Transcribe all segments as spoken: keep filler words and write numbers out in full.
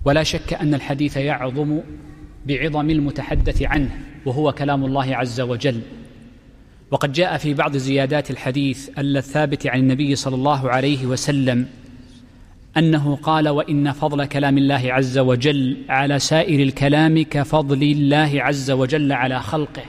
ولا شك أن الحديث يعظم بعظم المتحدث عنه، وهو كلام الله عز وجل. وقد جاء في بعض زيادات الحديث الثابت عن النبي صلى الله عليه وسلم أنه قال: وإن فضل كلام الله عز وجل على سائر الكلام كفضل الله عز وجل على خلقه.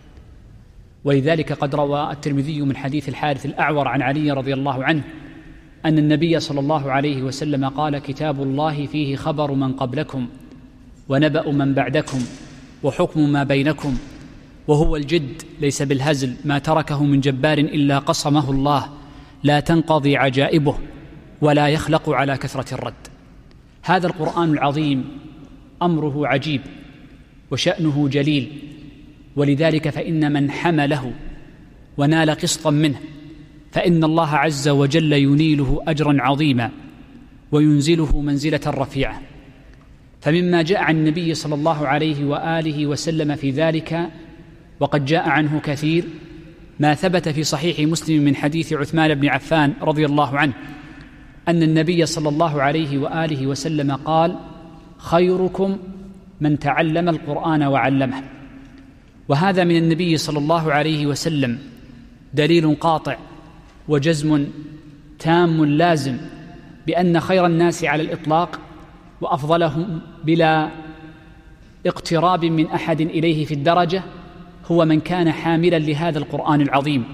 ولذلك قد روى الترمذي من حديث الحارث الأعور عن علي رضي الله عنه أن النبي صلى الله عليه وسلم قال: كتاب الله فيه خبر من قبلكم ونبأ من بعدكم وحكم ما بينكم، وهو الجد ليس بالهزل، ما تركه من جبار إلا قصمه الله، لا تنقضي عجائبه ولا يخلق على كثرة الرد. هذا القرآن العظيم أمره عجيب وشأنه جليل، ولذلك فإن من حمله ونال قسطا منه فإن الله عز وجل ينيله أجرا عظيما وينزله منزلة رفيعة. فمما جاء عن النبي صلى الله عليه وآله وسلم في ذلك، وقد جاء عنه كثير، ما ثبت في صحيح مسلم من حديث عثمان بن عفان رضي الله عنه أن النبي صلى الله عليه وآله وسلم قال: خيركم من تعلم القرآن وعلمه. وهذا من النبي صلى الله عليه وسلم دليل قاطع وجزم تام لازم بأن خير الناس على الإطلاق وأفضلهم بلا اقتراب من أحد إليه في الدرجة هو من كان حاملا لهذا القرآن العظيم،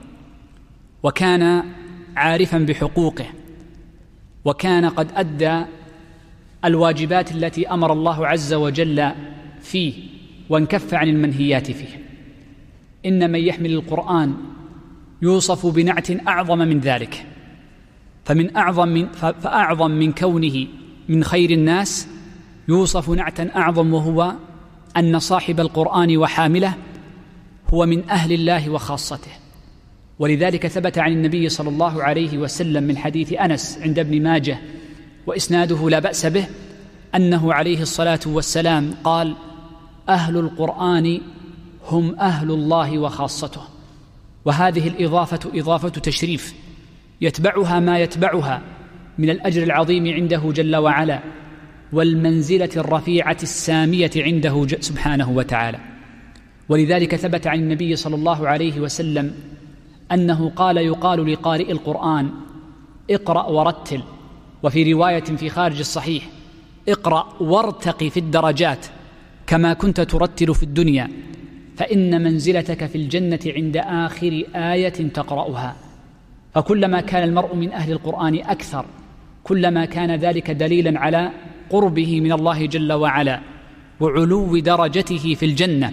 وكان عارفا بحقوقه، وكان قد أدى الواجبات التي أمر الله عز وجل فيه وانكف عن المنهيات فيه. إن من يحمل القرآن يوصف بنعت أعظم من ذلك، فمن أعظم من فأعظم من كونه من خير الناس يوصف نعتا أعظم، وهو أن صاحب القرآن وحامله هو من أهل الله وخاصته. ولذلك ثبت عن النبي صلى الله عليه وسلم من حديث أنس عند ابن ماجه وإسناده لا بأس به أنه عليه الصلاة والسلام قال: أهل القرآن هم أهل الله وخاصته. وهذه الإضافة إضافة تشريف يتبعها ما يتبعها من الأجر العظيم عنده جل وعلا والمنزلة الرفيعة السامية عنده سبحانه وتعالى. ولذلك ثبت عن النبي صلى الله عليه وسلم أنه قال: يقال لقارئ القرآن: اقرأ ورتل. وفي رواية في خارج الصحيح: اقرأ وارتقي في الدرجات كما كنت ترتل في الدنيا، فإن منزلتك في الجنة عند آخر آية تقرأها. فكلما كان المرء من أهل القرآن أكثر، كلما كان ذلك دليلا على قربه من الله جل وعلا وعلو درجته في الجنة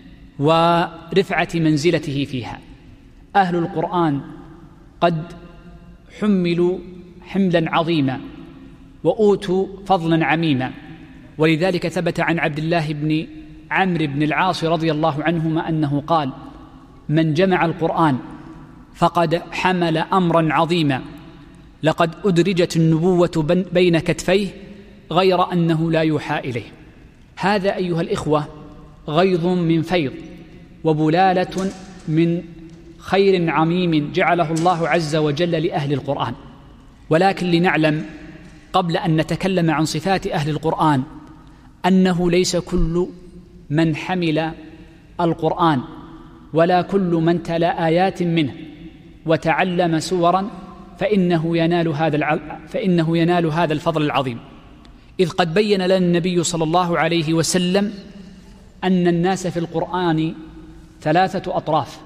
ورفعة منزلته فيها. أهل القرآن قد حملوا حملا عظيما وأوتوا فضلا عميما. ولذلك ثبت عن عبد الله بن عمرو بن العاص رضي الله عنهما أنه قال: من جمع القرآن فقد حمل أمرا عظيما، لقد أدرجت النبوة بين كتفيه غير أنه لا يوحى إليه. هذا أيها الإخوة غيظ من فيض وبلالة من خير عميم جعله الله عز وجل لأهل القرآن. ولكن لنعلم قبل أن نتكلم عن صفات أهل القرآن أنه ليس كل من حمل القرآن ولا كل من تلا آيات منه وتعلم سورا فإنه ينال هذا الع... فإنه ينال هذا الفضل العظيم. إذ قد بين لنا النبي صلى الله عليه وسلم أن الناس في القرآن ثلاثة أطراف،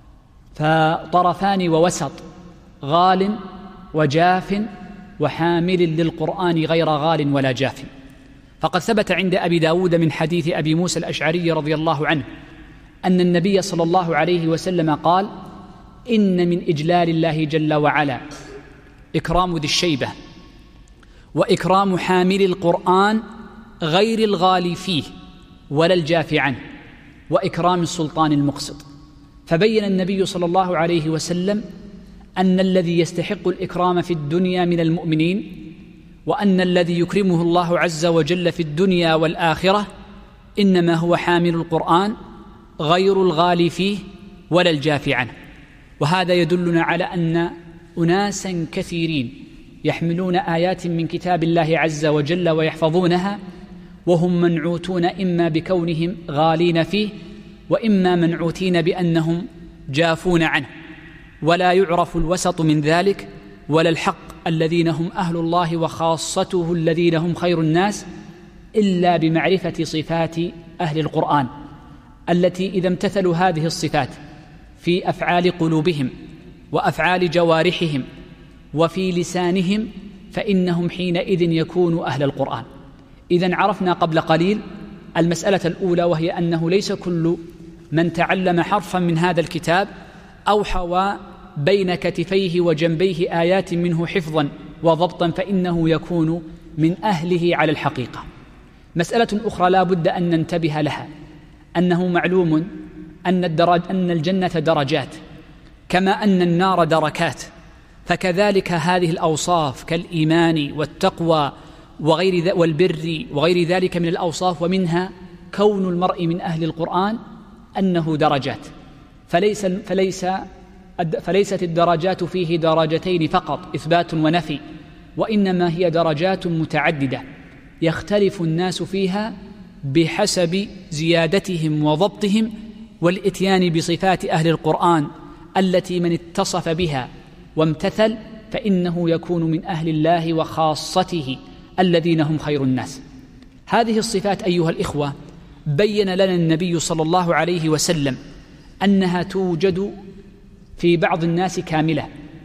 فطرفان ووسط، غال وجاف وحامل للقرآن غير غال ولا جاف. فقد ثبت عند أبي داود من حديث أبي موسى الأشعري رضي الله عنه أن النبي صلى الله عليه وسلم قال: إن من إجلال الله جل وعلا إكرام ذي الشيبة وإكرام حامل القرآن غير الغالي فيه ولا الجاف عنه، وإكرام السلطان المقسط. فبين النبي صلى الله عليه وسلم أن الذي يستحق الإكرام في الدنيا من المؤمنين، وأن الذي يكرمه الله عز وجل في الدنيا والآخرة إنما هو حامل القرآن غير الغالي فيه ولا الجاف عنه. وهذا يدلنا على أن أناسا كثيرين يحملون آيات من كتاب الله عز وجل ويحفظونها، وهم منعوتون إما بكونهم غالين فيه، وإما منعوتين بأنهم جافون عنه، ولا يعرف الوسط من ذلك ولا الحق الذين هم أهل الله وخاصته الذين هم خير الناس إلا بمعرفة صفات أهل القرآن، التي إذا امتثلوا هذه الصفات في أفعال قلوبهم وأفعال جوارحهم وفي لسانهم فإنهم حينئذ يكونوا أهل القرآن. إذن عرفنا قبل قليل المسألة الأولى، وهي أنه ليس كل من تعلم حرفا من هذا الكتاب أو حوى بين كتفيه وجنبيه آيات منه حفظا وضبطا فإنه يكون من أهله على الحقيقة. مسألة أخرى لا بد أن ننتبه لها، أنه معلوم أن, الدرج أن الجنة درجات كما أن النار دركات، فكذلك هذه الأوصاف كالإيمان والتقوى وغير والبر وغير ذلك من الأوصاف، ومنها كون المرء من أهل القرآن أنه درجات، فليس فليس فليست الدرجات فيه درجتين فقط إثبات ونفي، وإنما هي درجات متعددة يختلف الناس فيها بحسب زيادتهم وضبطهم والإتيان بصفات أهل القرآن التي من اتصف بها وامتثل فإنه يكون من أهل الله وخاصته الذين هم خير الناس. هذه الصفات أيها الإخوة بين لنا النبي صلى الله عليه وسلم أنها توجد في بعض الناس كاملة،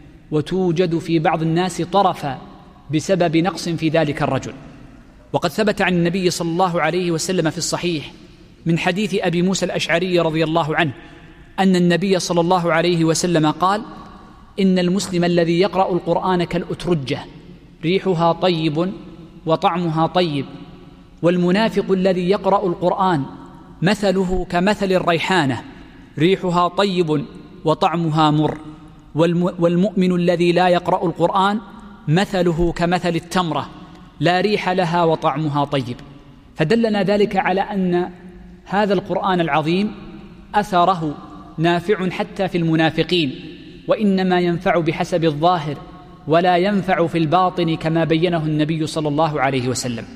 وتوجد في بعض الناس طرفا بسبب نقص في ذلك الرجل. وقد ثبت عن النبي صلى الله عليه وسلم في الصحيح من حديث أبي موسى الأشعري رضي الله عنه أن النبي صلى الله عليه وسلم قال: إن المسلم الذي يقرأ القرآن كالأترجة ريحها طيب وطعمها طيب، والمنافق الذي يقرأ القرآن مثله كمثل الريحانة ريحها طيب وطعمها مر، والمؤمن الذي لا يقرأ القرآن مثله كمثل التمرة لا ريح لها وطعمها طيب. فدلنا ذلك على أن هذا القرآن العظيم أثره نافع حتى في المنافقين، وإنما ينفع بحسب الظاهر ولا ينفع في الباطن كما بينه النبي صلى الله عليه وسلم.